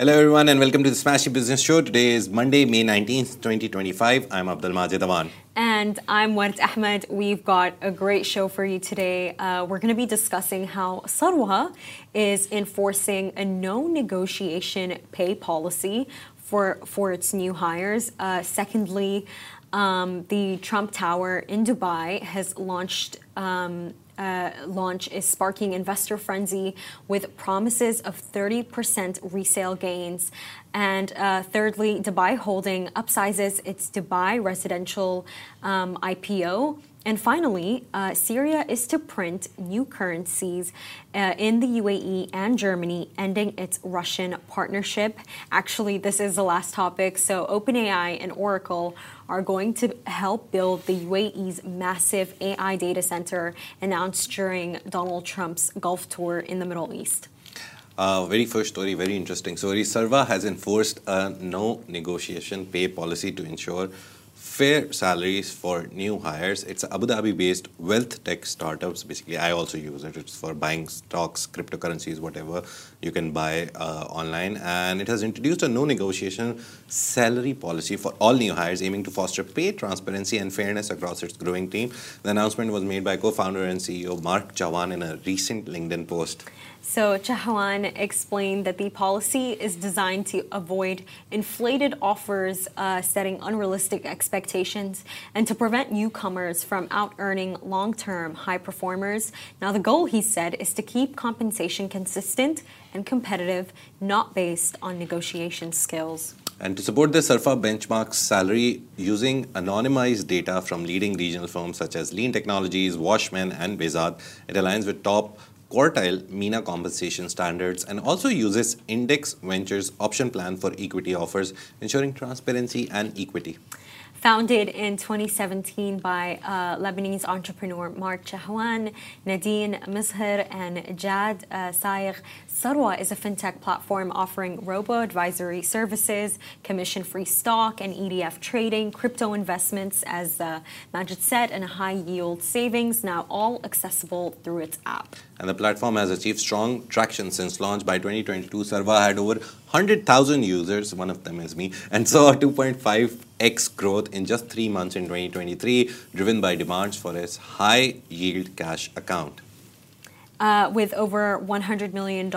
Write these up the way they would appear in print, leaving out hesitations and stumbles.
Hello, everyone, and welcome to the Smashy Business Show. Today is Monday, May 19th, 2025. I'm Abdul Majid Awan. And I'm Ward Ahmed. We've got a great show for you today. We're going to be discussing how Sarwa is enforcing a no negotiation pay policy for its new hires. Secondly, the Trump Tower in Dubai has launch is sparking investor frenzy with promises of 30% resale gains. And thirdly, Dubai Holding upsizes its Dubai residential IPO. And finally, Syria is to print new currencies in the UAE and Germany, ending its Russian partnership. Actually, this is the last topic. So OpenAI and Oracle are going to help build the UAE's massive AI data center announced during Donald Trump's Gulf tour in the Middle East. Very first story, very interesting story. Sarwa has enforced a no negotiation pay policy to ensure fair salaries for new hires. It's Abu Dhabi-based wealth tech startups. Basically, I also use it. It's for buying stocks, cryptocurrencies, whatever you can buy online. And it has introduced a no negotiation salary policy for all new hires, aiming to foster pay transparency and fairness across its growing team. The announcement was made by co-founder and CEO Mark Jawan in a recent LinkedIn post. So Jawan explained that the policy is designed to avoid inflated offers, setting unrealistic expectations, and to prevent newcomers from out-earning long-term high performers. Now, the goal, he said, is to keep compensation consistent and competitive, not based on negotiation skills. And to support this, Sarwa benchmarks salary using anonymized data from leading regional firms such as Lean Technologies, Washman, and Bezat. It aligns with top quartile MENA compensation standards and also uses Index Ventures option plan for equity offers, ensuring transparency and equity. Founded in 2017 by Lebanese entrepreneur Mark Jawan, Nadine Mizher, and Jad Saigh, Sarwa is a fintech platform offering robo-advisory services, commission-free stock and ETF trading, crypto investments, as Majid said, and high-yield savings, now all accessible through its app. And the platform has achieved strong traction since launch. By 2022, Sarwa had over 100,000 users, one of them is me, and saw a 2.5x growth in just 3 months in 2023, driven by demands for its high-yield cash account. With over $100 million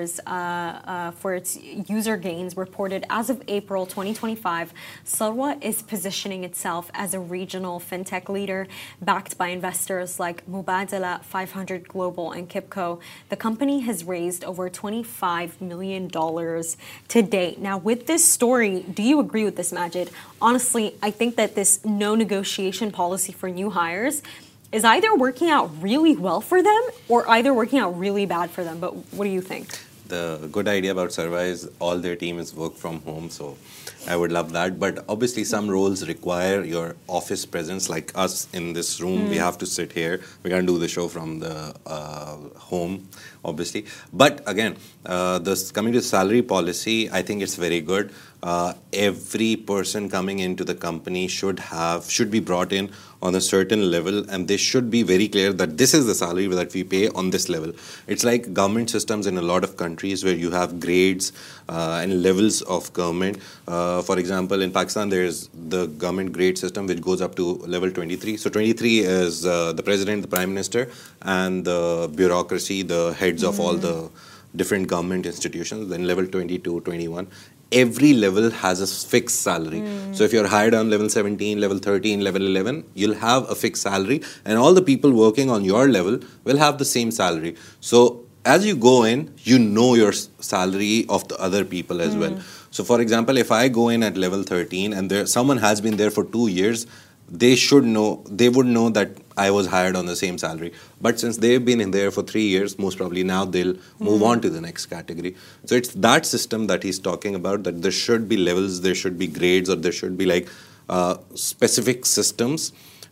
for its user gains reported as of April 2025, Sarwa is positioning itself as a regional fintech leader backed by investors like Mubadala, 500 Global, and Kipco. The company has raised over $25 million to date. Now, with this story, do you agree with this, Majid? Honestly, I think that this no negotiation policy for new hires is either working out really well for them or either working out really bad for them. But what do you think? The good idea about Sarwa is all their team is work from home, so I would love that. But obviously some roles require your office presence, like us in this room. We have to sit here. We can't do the show from the home, obviously. But again, coming to salary policy, I think it's very good. Every person coming into the company should be brought in on a certain level, and they should be very clear that this is the salary that we pay on this level. It's like government systems in a lot of countries where you have grades and levels of government. For example, in Pakistan, there's the government grade system which goes up to level 23. So 23 is the president, the prime minister, and the bureaucracy, the heads of all the different government institutions. Then level 22, 21. Every level has a fixed salary. So if you're hired on level 17, level 13, level 11, you'll have a fixed salary, and all the people working on your level will have the same salary. So as you go in, you know your salary of the other people as well. So for example, if I go in at level 13 and someone has been there for 2 years, they would know that I was hired on the same salary. But since they've been in there for 3 years, most probably now they'll move on to the next category. So it's that system that he's talking about, that there should be levels, there should be grades, or there should be like specific systems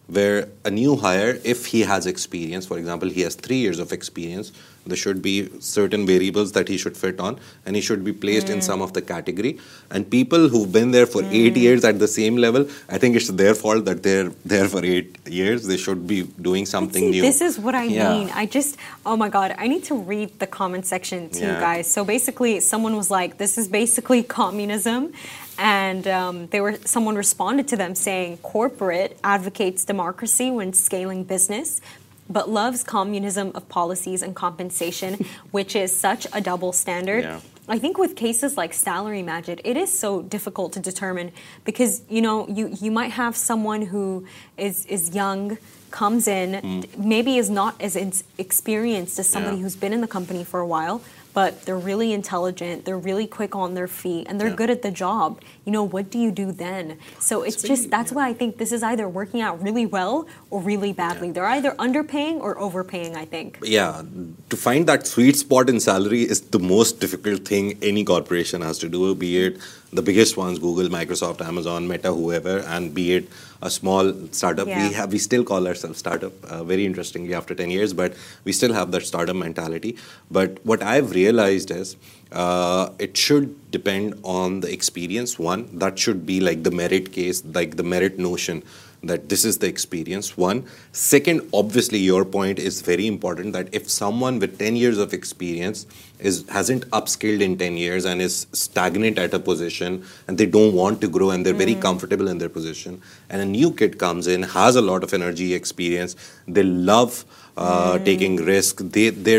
where a new hire, if he has experience, for example, he has 3 years of experience, there should be certain variables that he should fit on, and he should be placed in some of the category. And people who've been there for 8 years at the same level, I think it's their fault that they're there for 8 years. They should be doing something new. This is what I mean. Oh my God, I need to read the comment section to you guys. So basically, someone was like, this is basically communism. And someone responded to them saying, corporate advocates democracy when scaling business, but loves communism of policies and compensation, which is such a double standard. Yeah. I think with cases like Salary Majid, it is so difficult to determine because, you might have someone who is young, comes in, maybe is not as experienced as somebody who's been in the company for a while, but they're really intelligent, they're really quick on their feet, and they're good at the job. What do you do then? So it's that's why I think this is either working out really well or really badly. They're either underpaying or overpaying, I think. Yeah, to find that sweet spot in salary is the most difficult thing any corporation has to do, be it the biggest ones, Google, Microsoft, Amazon, Meta, whoever, and be it a small startup. Yeah. We still call ourselves startup, very interestingly, after 10 years, but we still have that startup mentality. But what I've realized is it should depend on the experience. One, that should be like the merit case, like the merit notion, that this is the experience. One. Second, obviously, your point is very important, that if someone with 10 years of experience hasn't upskilled in 10 years and is stagnant at a position and they don't want to grow and they're very comfortable in their position, and a new kid comes in, has a lot of energy, experience, they love taking risk, they're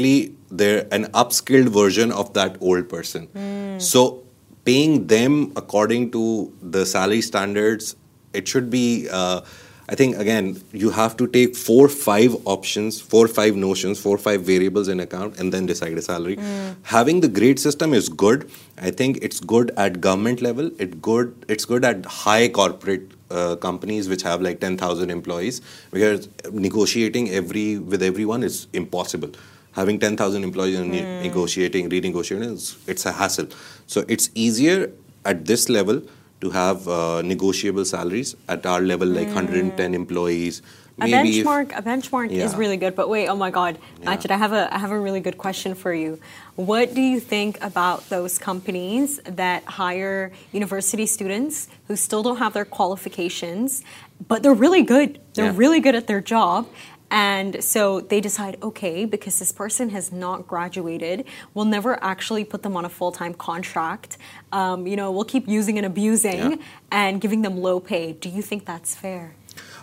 an upskilled version of that old person. So paying them according to the salary standards, it should be, I think, again, you have to take 4-5 options, 4-5 notions, 4-5 variables in account and then decide a salary. Having the grade system is good. I think it's good at government level. It's good at high corporate companies which have like 10,000 employees, because negotiating with everyone is impossible. Having 10,000 employees and renegotiating, it's a hassle. So it's easier at this level to have negotiable salaries. At our level, like 110 employees. A benchmark is really good. But wait, oh my God, Majid, I have a really good question for you. What do you think about those companies that hire university students who still don't have their qualifications, but they're really good? They're really good at their job. And so they decide, okay, because this person has not graduated, we'll never actually put them on a full-time contract. We'll keep using and abusing and giving them low pay. Do you think that's fair?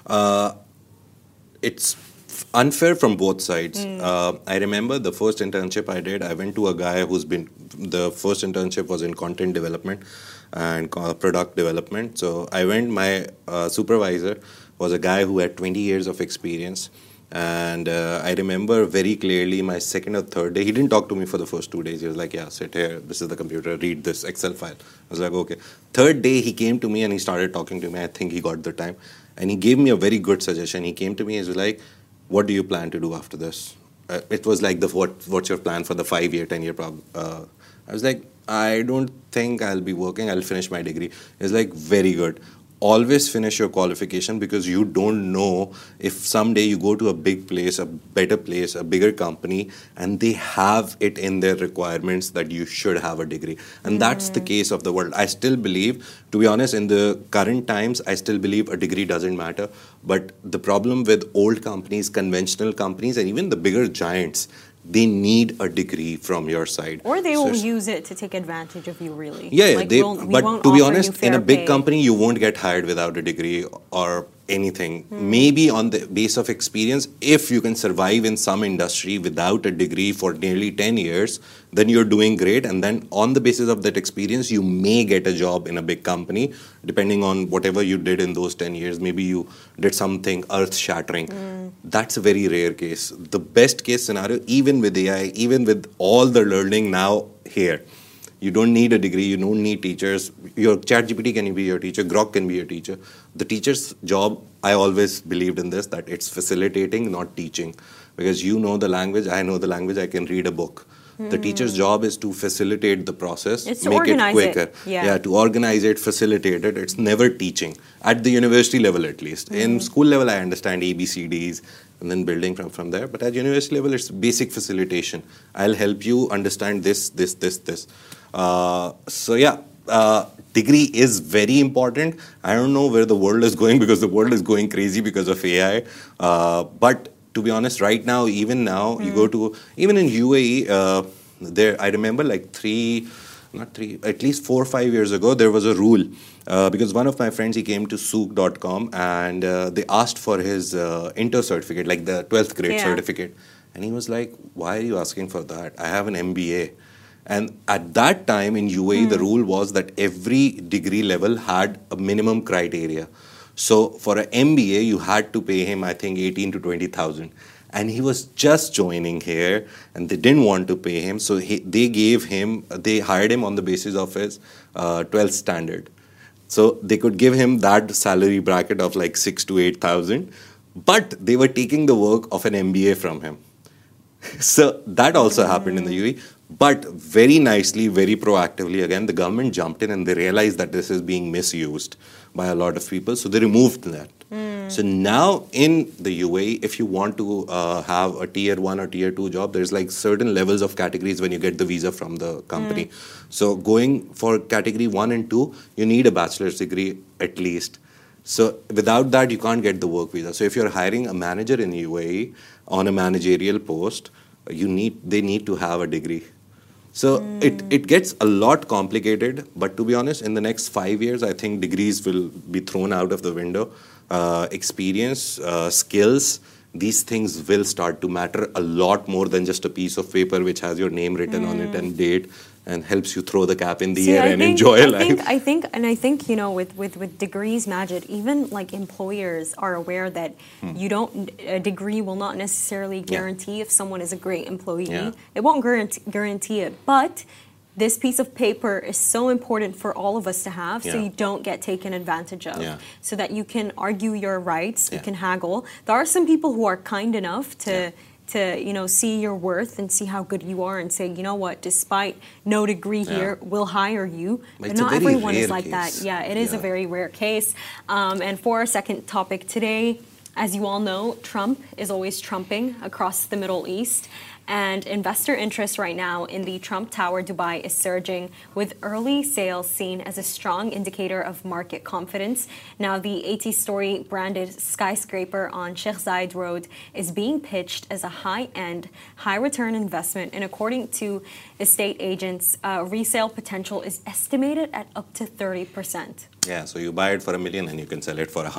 It's unfair from both sides. I remember the first internship I did, I went to a guy the first internship was in content development and product development. So I went, my supervisor was a guy who had 20 years of experience. And I remember very clearly my second or third day, he didn't talk to me for the first 2 days. He was like, yeah, sit here, this is the computer, read this Excel file. I was like, okay. Third day, he came to me and he started talking to me. I think he got the time. And he gave me a very good suggestion. He came to me and he was like, what do you plan to do after this? It was like, what's your plan for the 5-year, 10-year problem? I was like, I don't think I'll be working. I'll finish my degree. He's like, very good. Always finish your qualification, because you don't know if someday you go to a big place, a better place, a bigger company, and they have it in their requirements that you should have a degree. And that's the case of the world. I still believe, to be honest, in the current times, I still believe a degree doesn't matter. But the problem with old companies, conventional companies, and even the bigger giants, they need a degree from your side. Or they will use it to take advantage of you, really. Yeah, but to be honest, in a big company, you won't get hired without a degree or anything. Maybe on the base of experience, if you can survive in some industry without a degree for nearly 10 years, then you're doing great. And then on the basis of that experience, you may get a job in a big company, depending on whatever you did in those 10 years. Maybe you did something earth-shattering. That's a very rare case. The best case scenario, even with AI, even with all the learning now here, you don't need a degree, you don't need teachers. Your ChatGPT can be your teacher, Grok can be your teacher. The teacher's job, I always believed in this, that it's facilitating, not teaching. Because you know the language, I know the language, I can read a book. The teacher's job is to facilitate the process, It's to make it organize it. quicker. Yeah. To organize it, facilitate it. It's never teaching, at the university level at least. In school level, I understand ABCDs and then building from there. But at university level, it's basic facilitation. I'll help you understand this. Degree is very important. I don't know where the world is going because the world is going crazy because of AI. But to be honest, right now, even now, you go to, even in UAE, I remember like at least 4 or 5 years ago, there was a rule. Because one of my friends, he came to Souk.com and they asked for his inter certificate, like the 12th grade certificate. And he was like, why are you asking for that? I have an MBA. And at that time in UAE, the rule was that every degree level had a minimum criteria. So for an MBA, you had to pay him, I think, 18 to 20,000. And he was just joining here, and they didn't want to pay him. So they hired him on the basis of his 12th standard. So they could give him that salary bracket of like 6 to 8,000, but they were taking the work of an MBA from him. So that also happened in the UAE. But very nicely, very proactively, again, the government jumped in and they realized that this is being misused by a lot of people. So they removed that. So now in the UAE, if you want to have a tier 1 or tier 2 job, there's like certain levels of categories when you get the visa from the company. So going for category 1 and 2, you need a bachelor's degree at least. So without that, you can't get the work visa. So if you're hiring a manager in UAE on a managerial post, they need to have a degree. So it gets a lot complicated, but to be honest, in the next 5 years, I think degrees will be thrown out of the window. Experience, skills, these things will start to matter a lot more than just a piece of paper which has your name written on it and date and helps you throw the cap in the air and enjoy life. I think, you know, with degrees, Majid, even like employers are aware that a degree will not necessarily guarantee if someone is a great employee. Yeah. It won't guarantee it, but this piece of paper is so important for all of us to have so you don't get taken advantage of. So that you can argue your rights, you can haggle. There are some people who are kind enough to see your worth and see how good you are and say, you know what, despite no degree here, we'll hire you. But not everyone is like that. Yeah, it is a very rare case. And for our second topic today, as you all know, Trump is always trumping across the Middle East. And investor interest right now in the Trump Tower Dubai is surging, with early sales seen as a strong indicator of market confidence. Now, the 80-story branded skyscraper on Sheikh Zayed Road is being pitched as a high-end, high-return investment. And according to estate agents, resale potential is estimated at up to 30%. Yeah, so you buy it for $1 million and you can sell it for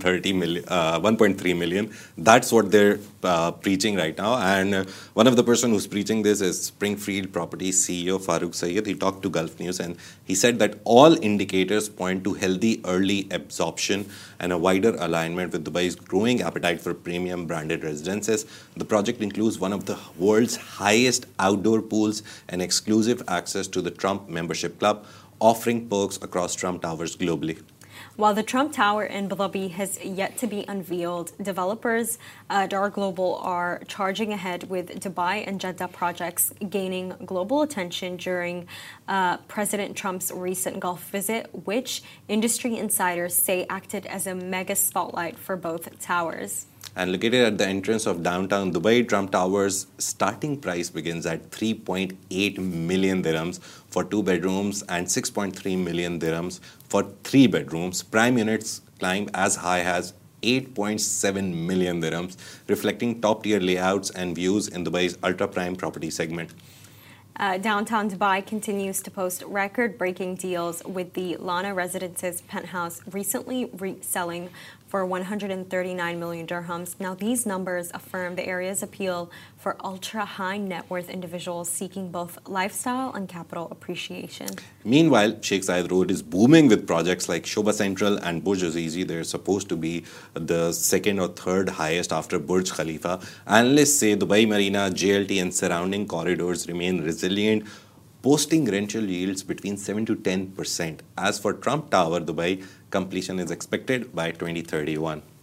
1.3 million. That's what they're preaching right now. And one of the person who's preaching this is Springfield Properties CEO Farooq Sayed. He talked to Gulf News and he said that all indicators point to healthy early absorption and a wider alignment with Dubai's growing appetite for premium branded residences. The project includes one of the world's highest outdoor pools and exclusive access to the Trump Membership Club, offering perks across Trump Towers globally. While the Trump Tower in Abu Dhabi has yet to be unveiled, developers Dar Global are charging ahead with Dubai and Jeddah projects gaining global attention during President Trump's recent Gulf visit, which industry insiders say acted as a mega spotlight for both towers. And located at the entrance of downtown Dubai, Trump Tower's starting price begins at 3.8 million dirhams for 2 bedrooms and 6.3 million dirhams for 3 bedrooms. Prime units climb as high as 8.7 million dirhams, reflecting top-tier layouts and views in Dubai's ultra-prime property segment. Downtown Dubai continues to post record-breaking deals, with the Lana Residences penthouse recently selling for 139 million dirhams. Now, these numbers affirm the area's appeal for ultra-high net worth individuals seeking both lifestyle and capital appreciation. Meanwhile, Sheikh Zayed Road is booming with projects like Shobha Central and Burj Azizi. They're supposed to be the second or third highest after Burj Khalifa. Analysts say Dubai Marina, JLT and surrounding corridors remain resilient, posting rental yields between 7 to 10%. As for Trump Tower Dubai, completion is expected by 2031.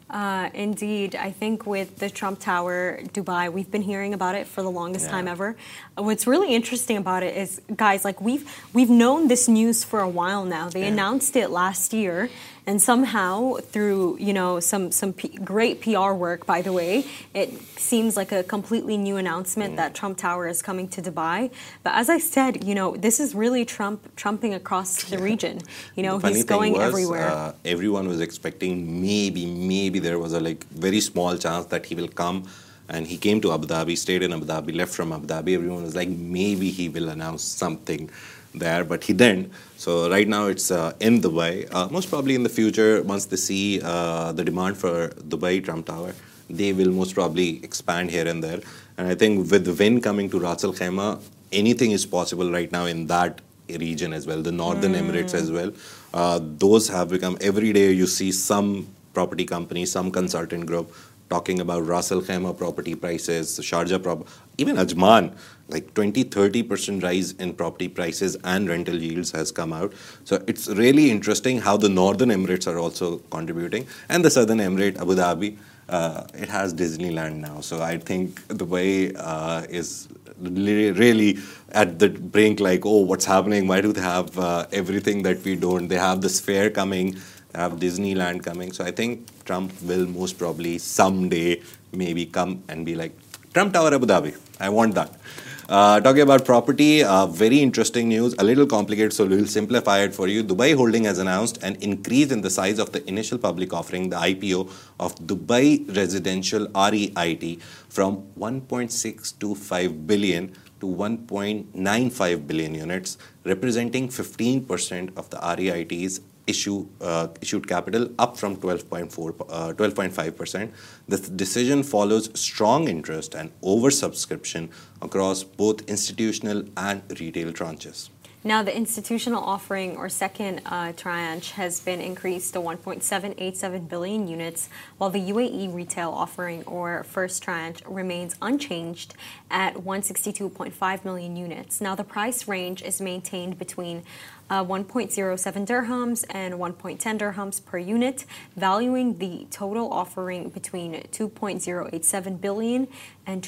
Indeed. I think with the Trump Tower, Dubai, we've been hearing about it for the longest time ever. What's really interesting about it is, guys, like we've known this news for a while now. They announced it last year, and somehow through some great PR work, by the way, it seems like a completely new announcement that Trump Tower is coming to Dubai. But as I said, this is really trumping across the region. He's going everywhere. Everyone was expecting maybe there was a very small chance that he will come, and he came to Abu Dhabi, stayed in Abu Dhabi, left from Abu Dhabi. Everyone was like, maybe he will announce something there, but he didn't. So right now it's in Dubai. Most probably in the future, once they see the demand for Dubai Trump Tower, they will most probably expand here and there. And I think with the wind coming to Ras Al Khaimah, anything is possible right now in that region as well, the Northern Emirates as well. Those have become, every day you see some property company, some consultant group talking about Ras Al Khaimah property prices, Sharjah, even Ajman, 20-30% rise in property prices and rental yields has come out. So it's really interesting how the Northern Emirates are also contributing. And the Southern Emirate, Abu Dhabi, it has Disneyland now. So I think Dubai is really at the brink, what's happening? Why do they have everything that we don't? They have this fair coming, they have Disneyland coming. So I think Trump will most probably someday maybe come and be like, Trump Tower Abu Dhabi, I want that. Talking about property, very interesting news, a little complicated, so we'll simplify it for you. Dubai Holding has announced an increase in the size of the initial public offering, the IPO, of Dubai Residential REIT from 1.625 billion to 1.95 billion units, representing 15% of the REIT's issued capital, up from 12.5%. This decision follows strong interest and oversubscription across both institutional and retail tranches. Now, the institutional offering, or second tranche, has been increased to 1.787 billion units, while the UAE retail offering, or first tranche, remains unchanged at 162.5 million units. Now, the price range is maintained between 1.07 dirhams and 1.10 dirhams per unit, valuing the total offering between 2.087 billion and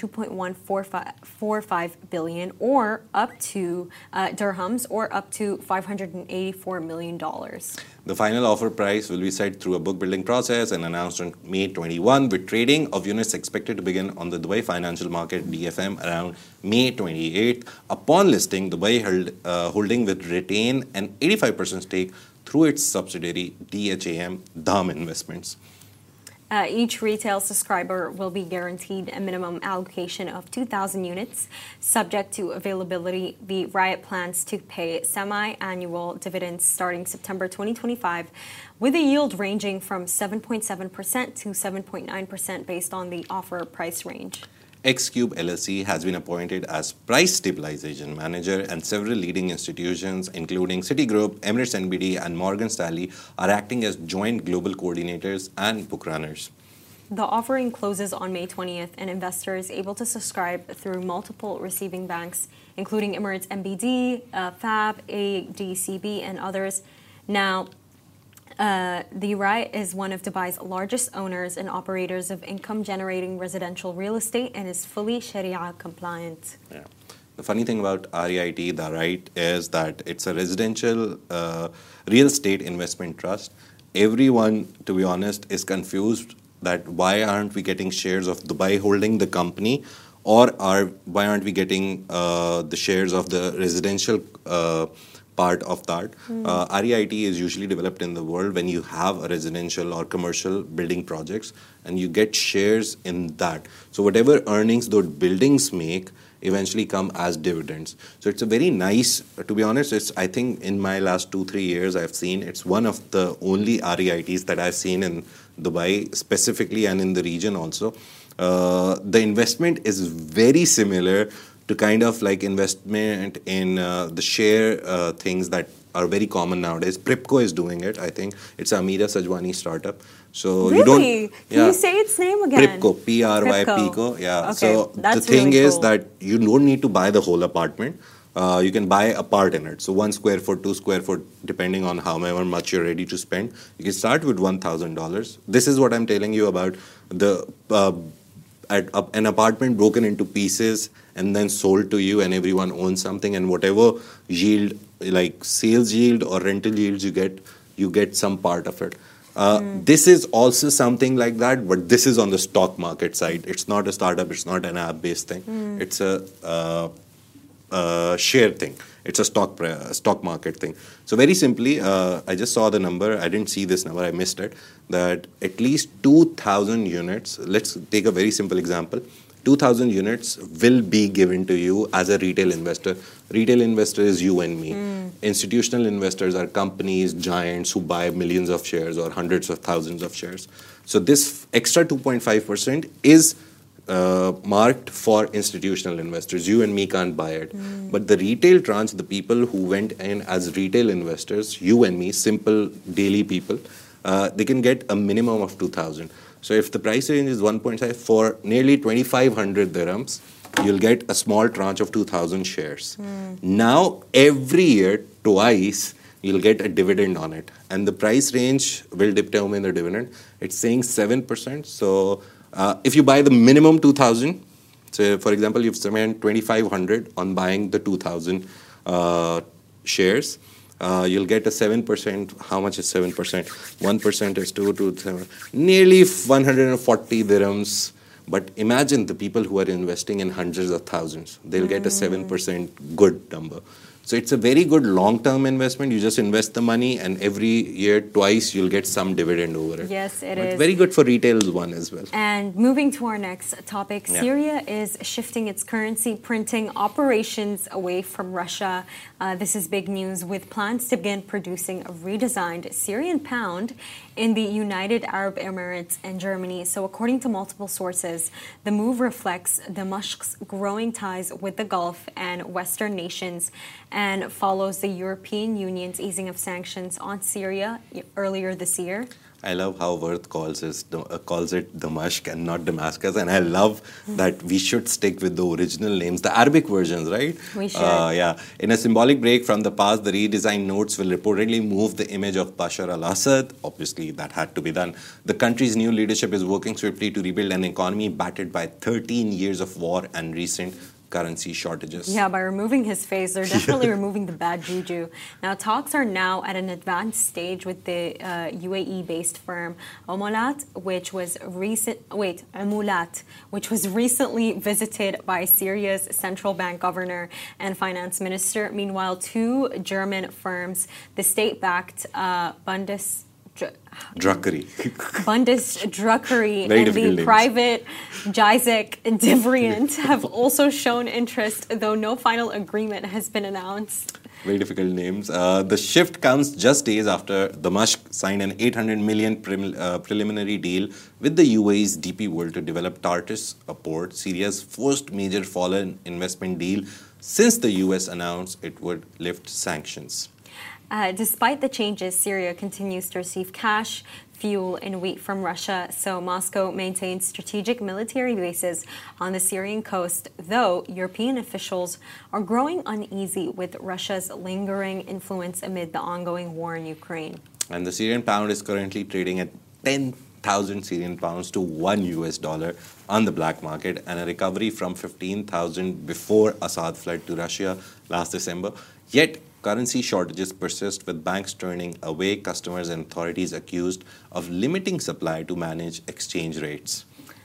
2.145 billion, or up to dirhams, or up to $584 million. The final offer price will be set through a book building process and announced on May 21, with trading of units expected to begin on the Dubai Financial Market (DFM) around May 28. Upon listing, Dubai Holding will retain an 85% stake through its subsidiary DHAM Dham Investments. Each retail subscriber will be guaranteed a minimum allocation of 2,000 units. Subject to availability, the REIT plans to pay semi-annual dividends starting September 2025, with a yield ranging from 7.7% to 7.9% based on the offer price range. Xcube LLC has been appointed as price stabilization manager, and several leading institutions, including Citigroup, Emirates NBD, and Morgan Stanley, are acting as joint global coordinators and book runners. The offering closes on May 20th, and investors able to subscribe through multiple receiving banks, including Emirates NBD, FAB, ADCB, and others. Now, the REIT is one of Dubai's largest owners and operators of income-generating residential real estate and is fully Sharia compliant. Yeah. The funny thing about REIT, the REIT, is that it's a residential real estate investment trust. Everyone, to be honest, is confused that why aren't we getting shares of Dubai Holding, the company, or why aren't we getting the shares of the residential part of that. REIT is usually developed in the world when you have a residential or commercial building projects and you get shares in that. So whatever earnings those buildings make eventually come as dividends. So it's a very nice, to be honest, I think in my last 2-3 years I've seen, it's one of the only REITs that I've seen in Dubai specifically and in the region also. The investment is very similar to kind of like investment in the share things that are very common nowadays. Pripco is doing it, I think. It's Amira Sajwani startup. So really? You don't, Can you say its name again? Pripco, P-R-Y-P-Co. Yeah. Okay, so that's the thing really is cool. that you don't need to buy the whole apartment. you can buy a part in it. So 1 square foot, 2 square foot, depending on however much you're ready to spend. You can start with $1,000. This is what I'm telling you about an apartment broken into pieces and then sold to you, and everyone owns something, and whatever yield, like sales yield or rental yields you get some part of it. This is also something like that, but this is on the stock market side. It's not a startup. It's not an app-based thing. It's a share thing. It's a stock market thing. So very simply, I just saw the number. I didn't see this number. I missed it. That at least 2,000 units. Let's take a very simple example. 2,000 units will be given to you as a retail investor. Retail investor is you and me. Institutional investors are companies, giants who buy millions of shares or hundreds of thousands of shares. So this extra 2.5% is marked for institutional investors. You and me can't buy it. But the retail tranche, the people who went in as retail investors, you and me, simple daily people, they can get a minimum of 2,000. So if the price range is 1.5 for nearly 2,500 dirhams, you'll get a small tranche of 2,000 shares. Now, every year, twice, you'll get a dividend on it. And the price range will determine the dividend. It's saying 7%. So if you buy the minimum 2,000, so for example, you've spent 2,500 on buying the 2,000 shares, you'll get a 7%. How much is 7%? 1% is 7, nearly 140 dirhams. But imagine the people who are investing in hundreds of thousands. They'll get a 7% good number. So it's a very good long-term investment. You just invest the money, and every year, twice, you'll get some dividend over it. Yes, it is. Very good for retail one as well. And moving to our next topic, Syria is shifting its currency printing operations away from Russia. This is big news, with plans to begin producing a redesigned Syrian pound in the United Arab Emirates and Germany. So according to multiple sources, the move reflects Damascus' growing ties with the Gulf and Western nations and follows the European Union's easing of sanctions on Syria earlier this year. I love how Worth calls it Damascus and not Damascus, and I love that we should stick with the original names, the Arabic versions, right? We should. Yeah. In a symbolic break from the past, the redesigned notes will reportedly move the image of Bashar al-Assad. Obviously, that had to be done. The country's new leadership is working swiftly to rebuild an economy battered by 13 years of war and recent currency shortages. Yeah, by removing his face, they're definitely removing the bad juju. Now, talks are now at an advanced stage with the UAE-based firm Amulat, which was recently visited by Syria's central bank governor and finance minister. Meanwhile, two German firms, the state-backed Druckery and the private Gizek Devrient have also shown interest, though no final agreement has been announced. Very difficult names. The shift comes just days after Damascus signed an $800 million preliminary deal with the UAE's DP World to develop Tartus, a port, Syria's first major foreign investment deal since the US announced it would lift sanctions. Despite the changes, Syria continues to receive cash, fuel, and wheat from Russia, so Moscow maintains strategic military bases on the Syrian coast, though European officials are growing uneasy with Russia's lingering influence amid the ongoing war in Ukraine. And the Syrian pound is currently trading at 10,000 Syrian pounds to $1 on the black market, and a recovery from 15,000 before Assad fled to Russia last December. Yet, currency shortages persist, with banks turning away customers and authorities accused of limiting supply to manage exchange rates.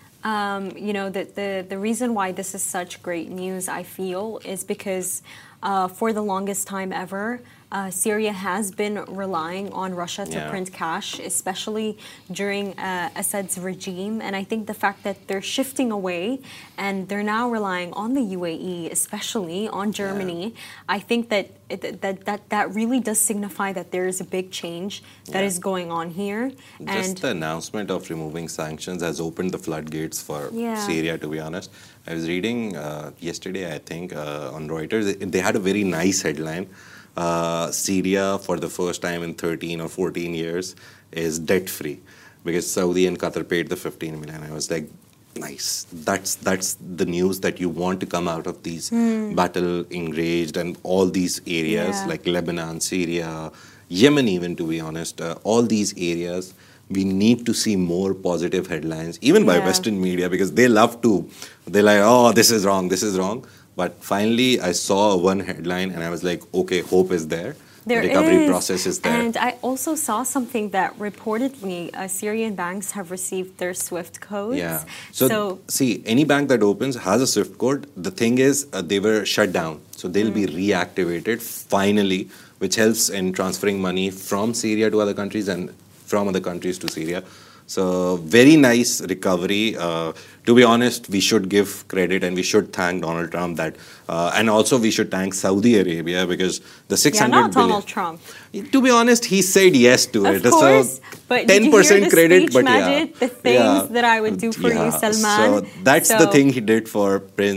The reason why this is such great news, I feel, is because for the longest time ever, Syria has been relying on Russia to print cash, especially during Assad's regime. And I think the fact that they're shifting away and they're now relying on the UAE, especially on Germany, I think that that really does signify that there is a big change that is going on here. Just the announcement of removing sanctions has opened the floodgates for Syria, to be honest. I was reading yesterday, I think, on Reuters. They had a very nice headline. Syria, for the first time in 13 or 14 years, is debt-free because Saudi and Qatar paid the $15 million. I was like, Nice. That's the news that you want to come out of these battle enraged and all these areas Yeah. like Lebanon, Syria, Yemen, even to be honest, all these areas. We need to see more positive headlines, even by Yeah. Western media, because they love to. They're like, oh, this is wrong, this is wrong. But finally, I saw one headline and I was like, okay, hope is there. There The recovery is. process is there. And I also saw something that reportedly Syrian banks have received their SWIFT codes. Yeah. So, see, any bank that opens has a SWIFT code. The thing is, they were shut down. So they'll be reactivated finally, which helps in transferring money from Syria to other countries and from other countries to Syria. So very nice recovery. To be honest, we should give credit and we should thank Donald Trump that, and also we should thank Saudi Arabia because the 600 yeah, not billion. Donald Trump. To be honest, he said yes to it. Of course, but did you hear the credit, speech, but Majid? The things that I would do for you, Salman. So that's the thing he did for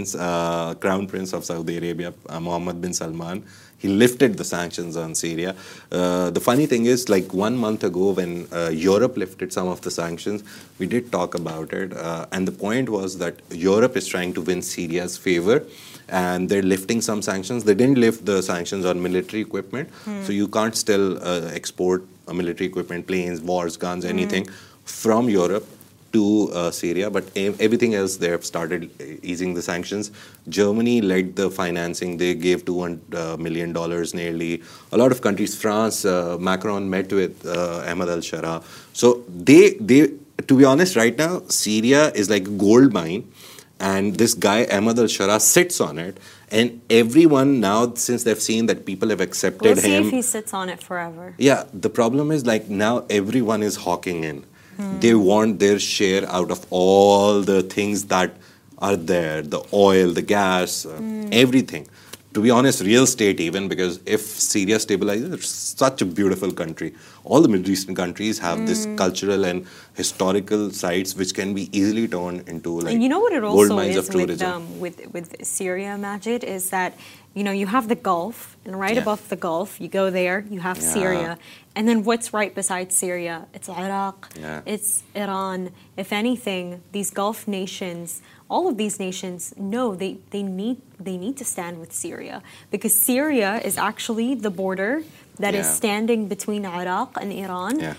Crown Prince of Saudi Arabia, Mohammed bin Salman. He lifted the sanctions on Syria. The funny thing is, like 1 month ago, when Europe lifted some of the sanctions, we did talk about it. And the point was that Europe is trying to win Syria's favor. And they're lifting some sanctions. They didn't lift the sanctions on military equipment. So you can't still export military equipment, planes, wars, guns, anything from Europe to Syria, but everything else they have started easing the sanctions. Germany led the financing; they gave $200 million nearly. A lot of countries, France, Macron met with Ahmed al-Shara. So they, to be honest, right now Syria is like a gold mine, and this guy Ahmed al-Shara sits on it. And everyone now, since they've seen that people have accepted We'll see him, if he sits on it forever. yeah, the problem is like now everyone is hawking in. They want their share out of all the things that are there, the oil, the gas, everything. To be honest, real estate even, because if Syria stabilizes, it's such a beautiful country. All the Middle Eastern countries have this cultural and historical sites which can be easily turned into like And you know what it gold also mines is of tourism. with Syria, Majid, is that you have the Gulf, and right Yeah. above the Gulf, you go there, you have Yeah. Syria, and then what's right beside Syria? It's Iraq, Yeah. it's Iran. If anything, these Gulf nations, all of these nations, know they need to stand with Syria because Syria is actually the border that is Yeah. standing between Iraq and Iran. Yeah.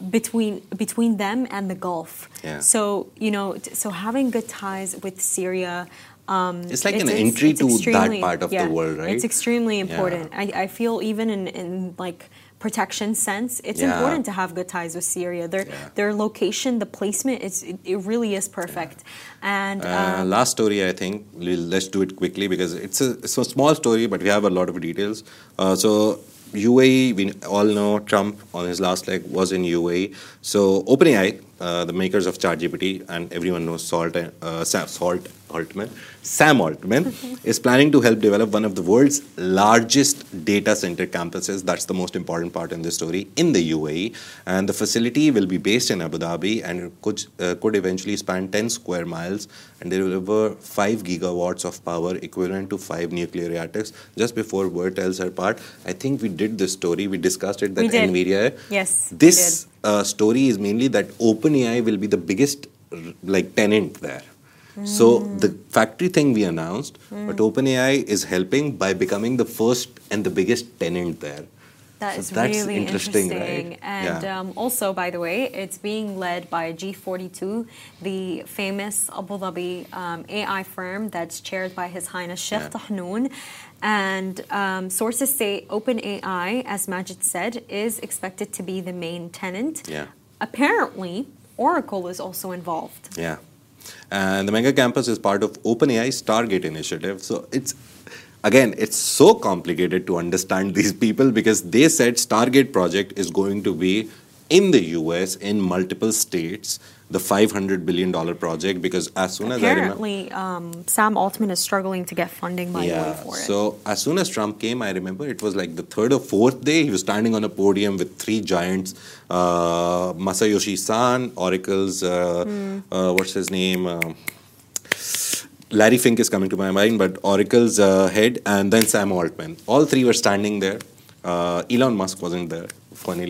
Between them and the Gulf. Yeah. So so having good ties with Syria. It's like an entry to that extremely- part of the world, right? It's extremely Yeah. important. I feel even in like protection sense, it's Yeah. important to have good ties with Syria. Their location, the placement, it really is perfect. And Last story, I think. Let's do it quickly because it's a small story, but we have a lot of details. So UAE, we all know Trump on his last leg was in UAE. So OpenAI, the makers of ChatGPT, and everyone knows Sam Altman, is planning to help develop one of the world's largest data center campuses. That's the most important part in this story in the UAE. And the facility will be based in Abu Dhabi and could eventually span 10 square miles and deliver 5 gigawatts of power equivalent to 5 nuclear reactors. Just before Word tells her part, I think we did this story. We discussed it that We did. NVIDIA. Yes, we This story is mainly that OpenAI will be the biggest tenant there. So the factory thing we announced, but OpenAI is helping by becoming the first and the biggest tenant there. That So is that's really interesting, interesting. right? And Yeah. also, by the way, it's being led by G42, the famous Abu Dhabi AI firm that's chaired by His Highness Sheikh Yeah. Tahnoon. And sources say OpenAI, as Majid said, is expected to be the main tenant. Yeah. Apparently, Oracle is also involved. Yeah. And the mega campus is part of OpenAI's Stargate initiative. So it's so complicated to understand these people because they said Stargate project is going to be in the US in multiple states, the $500 billion project, because as soon as I remember. Apparently, Sam Altman is struggling to get funding by the way for it. So as soon as Trump came, I remember it was like the third or fourth day, he was standing on a podium with three giants, Masayoshi Son, Oracle's, what's his name? Larry Fink is coming to my mind, but Oracle's head, and then Sam Altman. All three were standing there. Elon Musk wasn't there, funnily.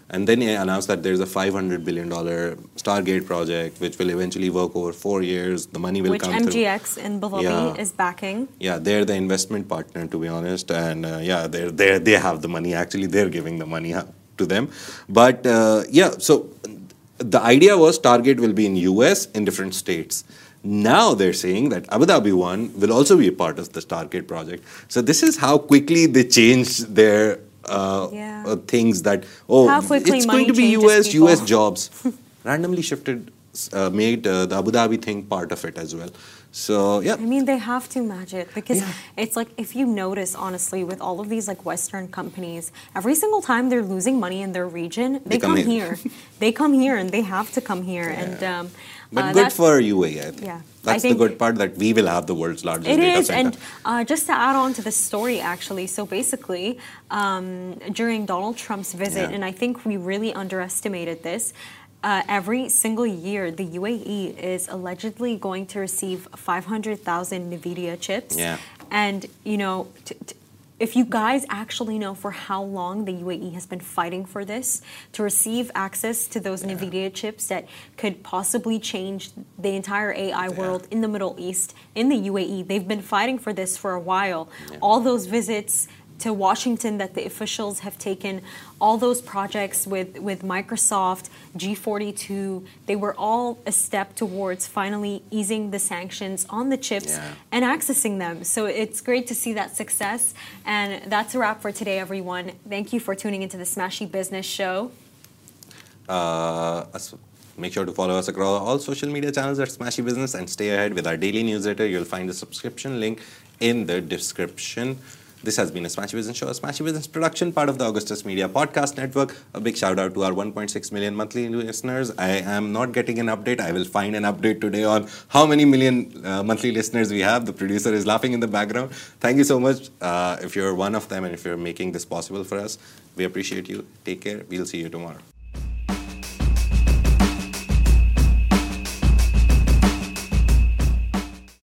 And then he announced that there's a $500 billion Stargate project, which will eventually work over 4 years. The money will Which come through. MGX in Abu Dhabi is backing. Yeah, they're the investment partner, to be honest. And they have the money. Actually, they're giving the money to them. But so the idea was Stargate will be in US in different states. Now they're saying that Abu Dhabi one will also be a part of the Stargate project. So this is how quickly they changed their things that, it's going to be US jobs. Randomly shifted, made the Abu Dhabi thing part of it as well. So, yeah. I mean, they have to match it because it's like, if you notice, honestly, with all of these like Western companies, every single time they're losing money in their region, they come here. They come here and they have to come here. Yeah. And but good for UAE, I think. Yeah. That's the good part, that we will have the world's largest data center. It is, and just to add on to the story, actually, so basically, during Donald Trump's visit, and I think we really underestimated this, every single year, the UAE is allegedly going to receive 500,000 NVIDIA chips. Yeah. And, you know, if you guys actually know for how long the UAE has been fighting for this, to receive access to those NVIDIA chips that could possibly change the entire AI world in the Middle East, in the UAE, they've been fighting for this for a while. Yeah. All those visits to Washington that the officials have taken, all those projects with Microsoft, G42, they were all a step towards finally easing the sanctions on the chips and accessing them. So it's great to see that success. And that's a wrap for today, everyone. Thank you for tuning into the Smashy Business Show. Make sure to follow us across all social media channels at Smashy Business and stay ahead with our daily newsletter. You'll find the subscription link in the description. This has been a Smashy Business Show, a Smashy Business production, part of the Augustus Media Podcast Network. A big shout out to our 1.6 million monthly listeners. I am not getting an update. I will find an update today on how many million monthly listeners we have. The producer is laughing in the background. Thank you so much. If you're one of them and if you're making this possible for us, we appreciate you. Take care. We'll see you tomorrow.